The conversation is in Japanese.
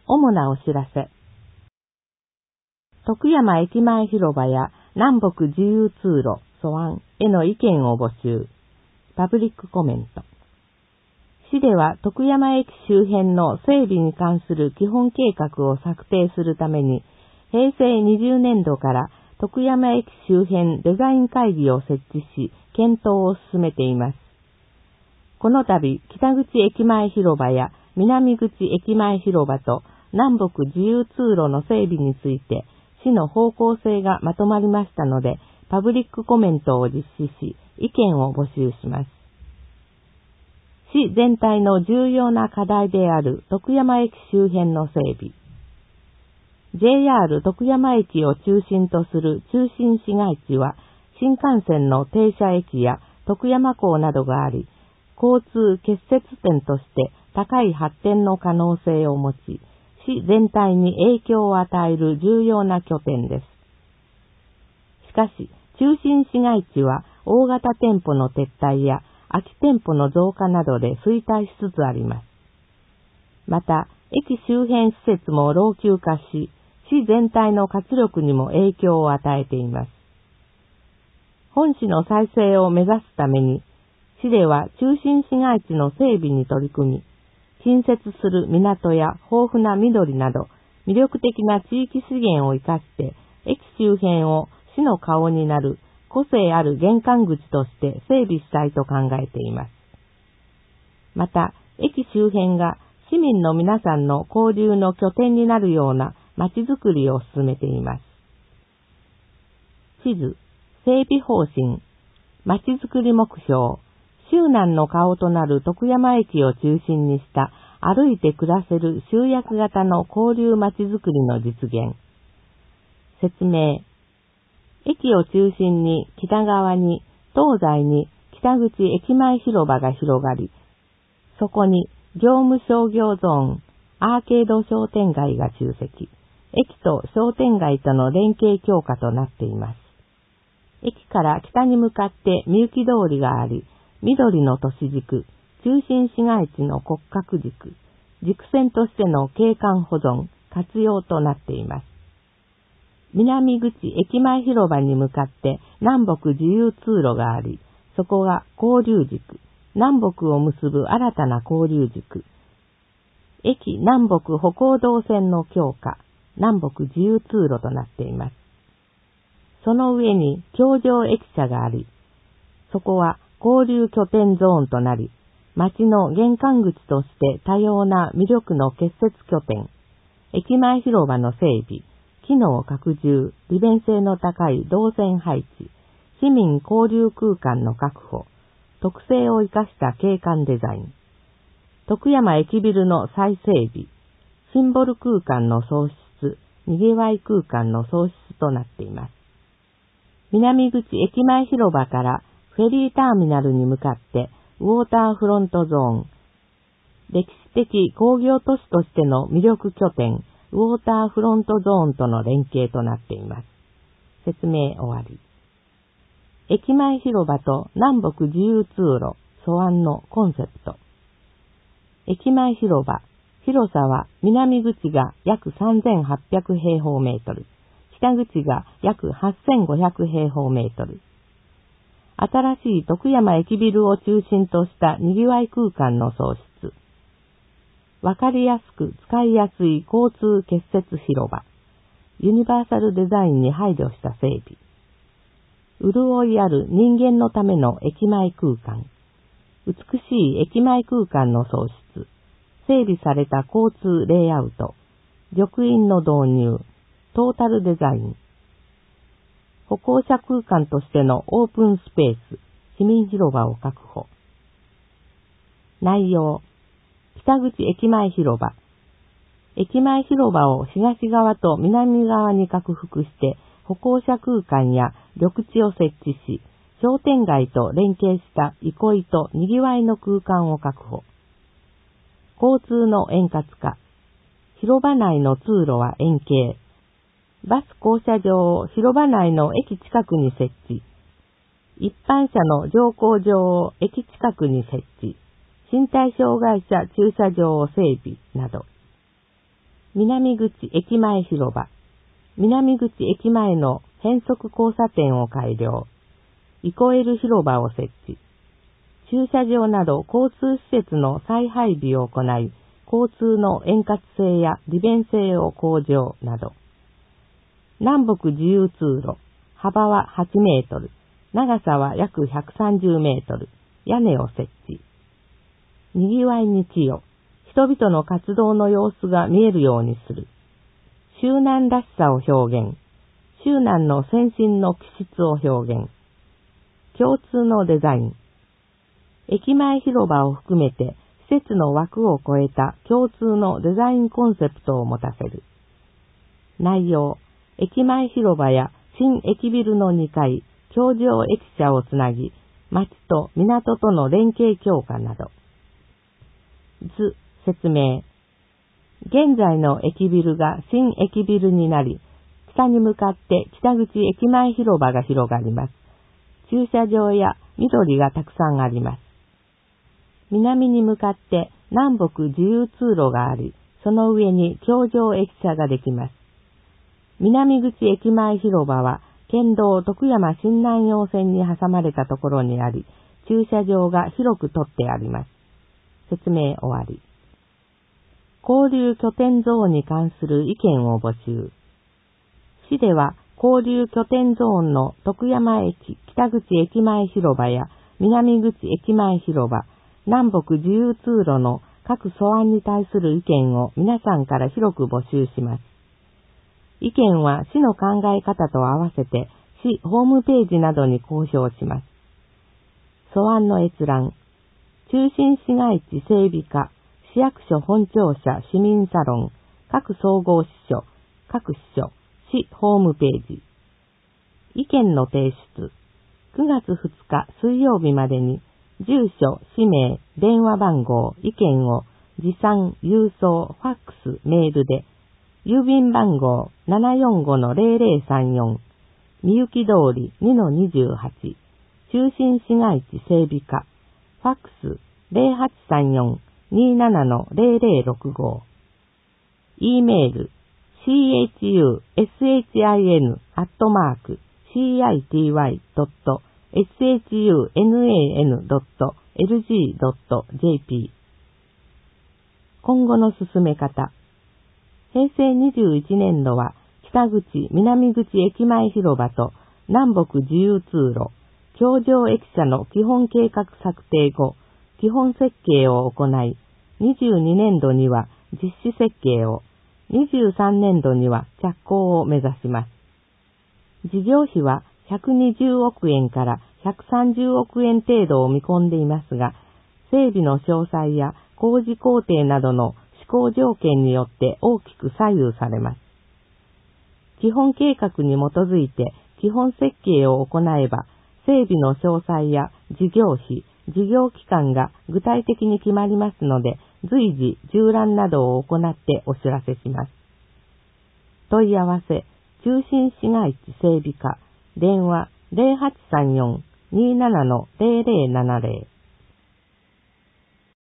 主なお知らせ。徳山駅前広場や南北自由通路、素案への意見を募集。パブリックコメント。市では徳山駅周辺の整備に関する基本計画を策定するために、平成20年度から徳山駅周辺デザイン会議を設置し、検討を進めています。この度、北口駅前広場や南口駅前広場と南北自由通路の整備について、市の方向性がまとまりましたので、パブリックコメントを実施し、意見を募集します。市全体の重要な課題である徳山駅周辺の整備。JR 徳山駅を中心とする中心市街地は、新幹線の停車駅や徳山港などがあり、交通結節点として高い発展の可能性を持ち、市全体に影響を与える重要な拠点です。しかし、中心市街地は大型店舗の撤退や空き店舗の増加などで衰退しつつあります。また、駅周辺施設も老朽化し、市全体の活力にも影響を与えています。本市の再生を目指すために、市では中心市街地の整備に取り組み、近接する港や豊富な緑など魅力的な地域資源を生かして駅周辺を市の顔になる個性ある玄関口として整備したいと考えています。また、駅周辺が市民の皆さんの交流の拠点になるような街づくりを進めています。地図、整備方針、街づくり目標、周南の顔となる徳山駅を中心にした歩いて暮らせる集約型の交流まちづくりの実現。説明。駅を中心に北側に東西に北口駅前広場が広がり、そこに業務商業ゾーン、アーケード商店街が集積。駅と商店街との連携強化となっています。駅から北に向かってみゆき通りがあり、緑の都市軸、中心市街地の骨格軸、軸線としての景観保存、活用となっています。南口駅前広場に向かって南北自由通路があり、そこが交流軸、南北を結ぶ新たな交流軸。駅南北歩行動線の強化、南北自由通路となっています。その上に橋上駅舎があり、そこは交流拠点ゾーンとなり、街の玄関口として多様な魅力の結節拠点、駅前広場の整備、機能拡充、利便性の高い動線配置、市民交流空間の確保、特性を生かした景観デザイン、徳山駅ビルの再整備、シンボル空間の創出、にぎわい空間の創出となっています。南口駅前広場からフェリーターミナルに向かってウォーターフロントゾーン、歴史的工業都市としての魅力拠点、ウォーターフロントゾーンとの連携となっています。説明終わり。駅前広場と南北自由通路、素案のコンセプト。駅前広場、広さは南口が約3800平方メートル、北口が約8500平方メートル。新しい徳山駅ビルを中心としたにぎわい空間の創出。わかりやすく使いやすい交通結節広場。ユニバーサルデザインに配慮した整備。潤いある人間のための駅前空間。美しい駅前空間の創出。整備された交通レイアウト。玉印の導入。トータルデザイン。歩行者空間としてのオープンスペース、市民広場を確保。内容。北口駅前広場。駅前広場を東側と南側に拡幅して歩行者空間や緑地を設置し、商店街と連携した憩いとにぎわいの空間を確保。交通の円滑化。広場内の通路は円形。バス降車場を広場内の駅近くに設置。一般車の乗降場を駅近くに設置。身体障害者駐車場を整備など。 南口駅前広場。南口駅前の変則交差点を改良。憩える広場を設置。駐車場など交通施設の再配備を行い、交通の円滑性や利便性を向上など。南北自由通路。幅は8メートル。長さは約130メートル。屋根を設置。にぎわいに寄与。人々の活動の様子が見えるようにする。周南らしさを表現。周南の先進の気質を表現。共通のデザイン。駅前広場を含めて施設の枠を超えた共通のデザインコンセプトを持たせる。内容。駅前広場や新駅ビルの2階、橋上駅舎をつなぎ、町と港との連携強化など。図、説明。現在の駅ビルが新駅ビルになり、北に向かって北口駅前広場が広がります。駐車場や緑がたくさんあります。南に向かって南北自由通路があり、その上に橋上駅舎ができます。南口駅前広場は県道徳山新南陽線に挟まれたところにあり、駐車場が広く取ってあります。説明終わり。交流拠点ゾーンに関する意見を募集。市では交流拠点ゾーンの徳山駅、北口駅前広場や南口駅前広場、南北自由通路の各素案に対する意見を皆さんから広く募集します。意見は市の考え方と合わせて市ホームページなどに公表します。素案の閲覧。中心市街地整備課、市役所本庁舎市民サロン、各総合支所、各支所、市ホームページ。意見の提出。9月2日水曜日までに、住所、氏名、電話番号、意見を持参、郵送、ファックス、メールで、郵便番号 745-0034、みゆき通り 2-28、中心市街地整備課、ファックス 0834-27-0065、e メール chushun.shun.lg.jp。 今後の進め方。平成21年度は北口南口駅前広場と南北自由通路、橋上駅舎の基本計画策定後、基本設計を行い、22年度には実施設計を、23年度には着工を目指します。事業費は120億円から130億円程度を見込んでいますが、整備の詳細や工事工程などの施行条件によって大きく左右されます。基本計画に基づいて基本設計を行えば、整備の詳細や事業費、事業期間が具体的に決まりますので、随時縦覧などを行ってお知らせします。問い合わせ、中心市街地整備課、電話 0834-27-0070